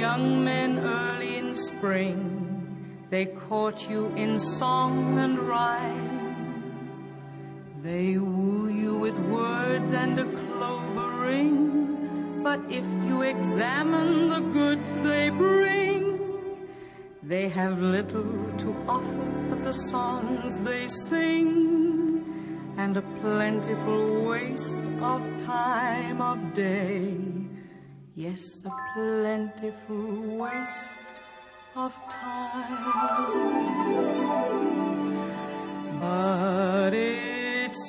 young men early in spring, they court you in song and rhyme. They woo you with words and a clover ring, but if you examine the goods they bring, they have little to offer but the songs they sing, and a plentiful waste of time of day. Yes, a plentiful waste of time. But it's a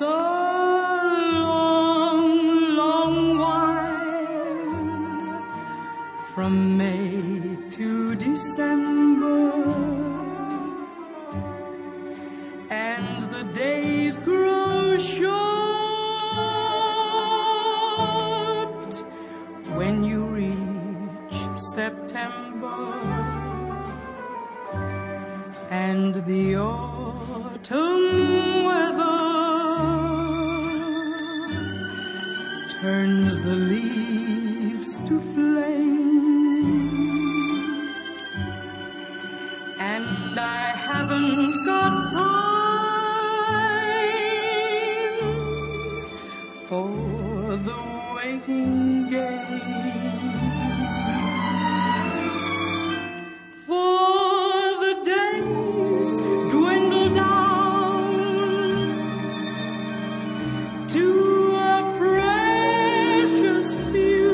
long, long while from May to December, and the days grow short when you reach September, and the autumn weather turns the leaves to flame, and I haven't got time for the waiting game. For the days dwindle down to a precious few.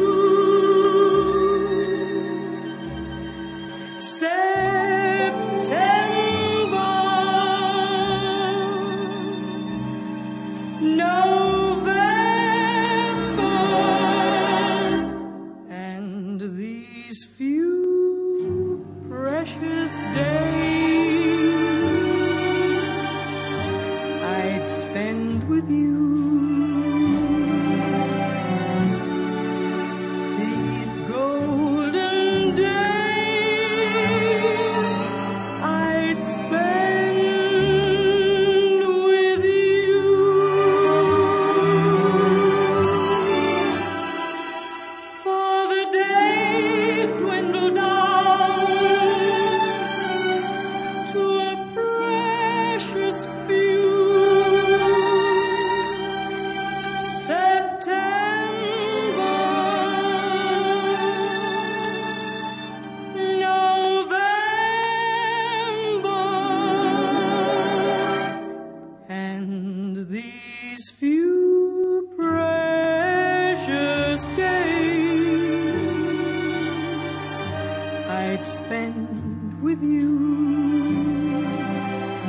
September, November, and these few precious days I'd spend with you. These golden days I'd spend with you. For the days dwindle down to a precious few. September, November, and these few precious days I'd spend with you.